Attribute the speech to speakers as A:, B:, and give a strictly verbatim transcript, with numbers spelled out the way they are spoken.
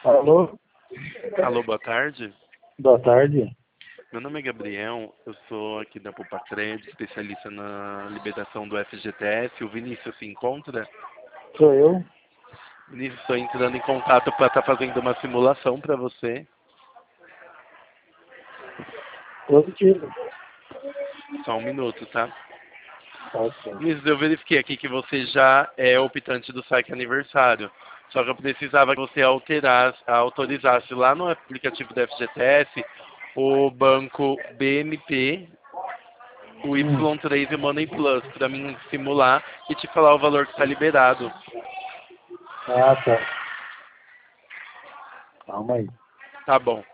A: Alô?
B: Alô, boa tarde.
A: Boa tarde.
B: Meu nome é Gabriel, eu sou aqui da Pupacred, especialista na liberação do F G T S. O Vinícius se encontra?
A: Sou eu.
B: Vinícius, estou entrando em contato para estar fazendo uma simulação para você.
A: Positivo.
B: Só um minuto, tá?
A: Ok.
B: Vinícius, eu verifiquei aqui que você já é optante do Saque Aniversário. Só que eu precisava que você alterasse, autorizasse lá no aplicativo do F G T S o banco B M P, o
A: Hum.
B: Y três e o Money Plus, para mim simular e te falar o valor que está liberado.
A: Ah, tá. Calma aí.
B: Tá bom.